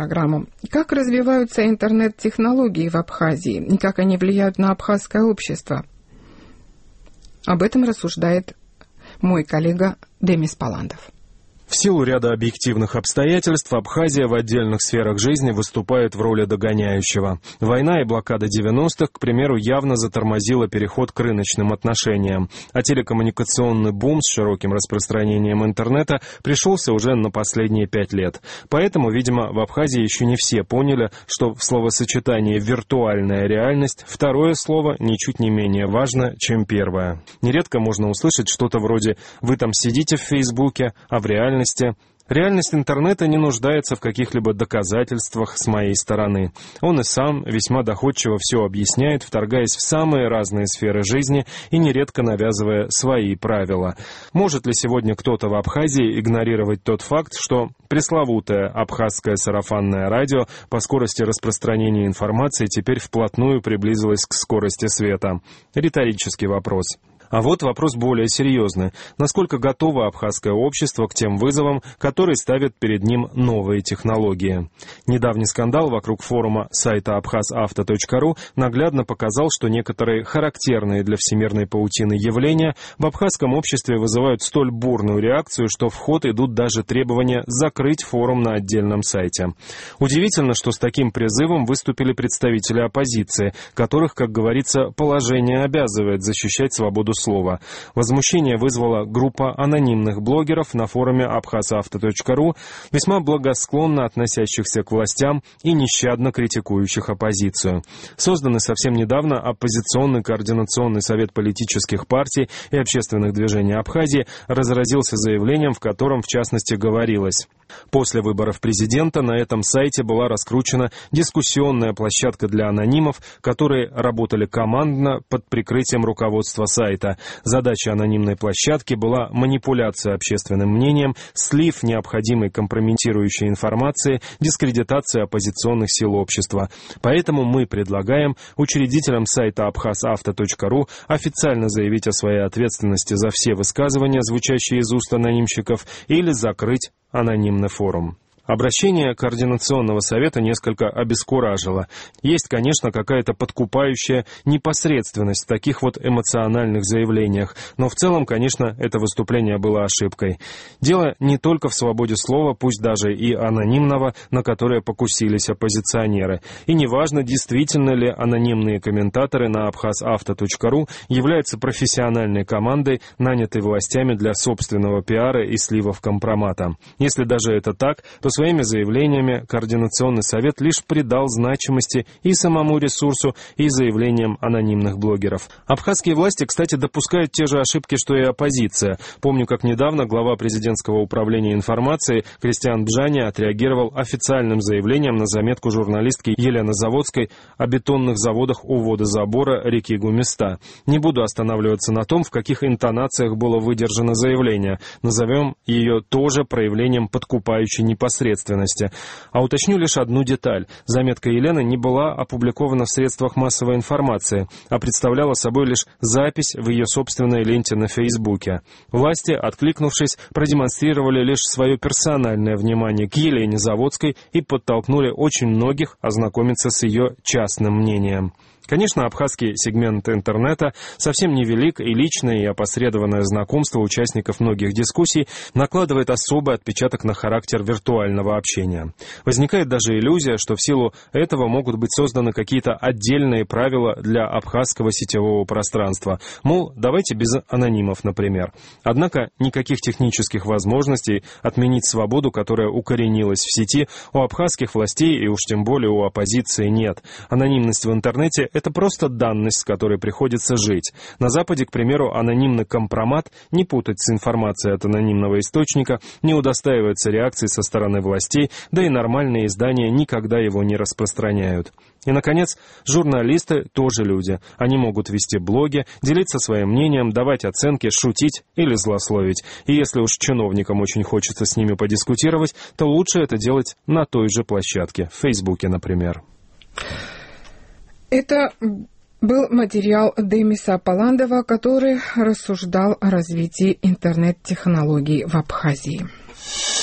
программу. Как развиваются интернет-технологии в Абхазии и как они влияют на абхазское общество? Об этом рассуждает мой коллега Демис Паландов. В силу ряда объективных обстоятельств Абхазия в отдельных сферах жизни выступает в роли догоняющего. Война и блокада 90-х, к примеру, явно затормозила переход к рыночным отношениям, а телекоммуникационный бум с широким распространением интернета пришелся уже на последние 5 лет. Поэтому, видимо, в Абхазии еще не все поняли, что в словосочетании «виртуальная реальность» второе слово ничуть не менее важно, чем первое. Нередко можно услышать что-то вроде «вы там сидите в Фейсбуке, а в реальности...» Реальность интернета не нуждается в каких-либо доказательствах с моей стороны. Он и сам весьма доходчиво все объясняет, вторгаясь в самые разные сферы жизни и нередко навязывая свои правила. Может ли сегодня кто-то в Абхазии игнорировать тот факт, что пресловутое абхазское сарафанное радио по скорости распространения информации теперь вплотную приблизилось к скорости света? Риторический вопрос. А вот вопрос более серьезный. Насколько готово абхазское общество к тем вызовам, которые ставят перед ним новые технологии? Недавний скандал вокруг форума сайта abkhazavto.ru наглядно показал, что некоторые характерные для всемирной паутины явления в абхазском обществе вызывают столь бурную реакцию, что в ход идут даже требования закрыть форум на отдельном сайте. Удивительно, что с таким призывом выступили представители оппозиции, которых, как говорится, положение обязывает защищать свободу слова. Возмущение вызвала группа анонимных блогеров на форуме abkhazavto.ru, весьма благосклонно относящихся к властям и нещадно критикующих оппозицию. Созданный совсем недавно оппозиционный координационный совет политических партий и общественных движений Абхазии разразился заявлением, в котором, в частности, говорилось: после выборов президента на этом сайте была раскручена дискуссионная площадка для анонимов, которые работали командно под прикрытием руководства сайта. Задача анонимной площадки была манипуляция общественным мнением, слив необходимой компрометирующей информации, дискредитация оппозиционных сил общества. Поэтому мы предлагаем учредителям сайта abkhazavto.ru официально заявить о своей ответственности за все высказывания, звучащие из уст анонимщиков, или закрыть анонимный форум. Обращение Координационного совета несколько обескуражило. Есть, конечно, какая-то подкупающая непосредственность в таких вот эмоциональных заявлениях, но в целом, конечно, это выступление было ошибкой. Дело не только в свободе слова, пусть даже и анонимного, на которое покусились оппозиционеры. И неважно, действительно ли анонимные комментаторы на abkhazavto.ru являются профессиональной командой, нанятой властями для собственного пиара и сливов компромата. Если даже это так, то своими заявлениями Координационный совет лишь придал значимости и самому ресурсу, и заявлениям анонимных блогеров. Абхазские власти, кстати, допускают те же ошибки, что и оппозиция. Помню, как недавно глава президентского управления информации Кристиан Бжани отреагировал официальным заявлением на заметку журналистки Елены Заводской о бетонных заводах у водозабора реки Гумиста. Не буду останавливаться на том, в каких интонациях было выдержано заявление. Назовем ее тоже проявлением подкупающей непосредственности. А уточню лишь одну деталь. Заметка Елены не была опубликована в средствах массовой информации, а представляла собой лишь запись в ее собственной ленте на Фейсбуке. Власти, откликнувшись, продемонстрировали лишь свое персональное внимание к Елене Заводской и подтолкнули очень многих ознакомиться с ее частным мнением. Конечно, абхазский сегмент интернета совсем невелик, и личное и опосредованное знакомство участников многих дискуссий накладывает особый отпечаток на характер виртуального общения. Возникает даже иллюзия, что в силу этого могут быть созданы какие-то отдельные правила для абхазского сетевого пространства. Мол, давайте без анонимов, например. Однако никаких технических возможностей отменить свободу, которая укоренилась в сети, у абхазских властей и уж тем более у оппозиции нет. Анонимность в интернете — это просто данность, с которой приходится жить. На Западе, к примеру, анонимный компромат, не путать с информацией от анонимного источника, не удостаивается реакции со стороны властей, да и нормальные издания никогда его не распространяют. И, наконец, журналисты тоже люди. Они могут вести блоги, делиться своим мнением, давать оценки, шутить или злословить. И если уж чиновникам очень хочется с ними подискутировать, то лучше это делать на той же площадке, в Фейсбуке, например. Это был материал Демиса Паландова, который рассуждал о развитии интернет-технологий в Абхазии.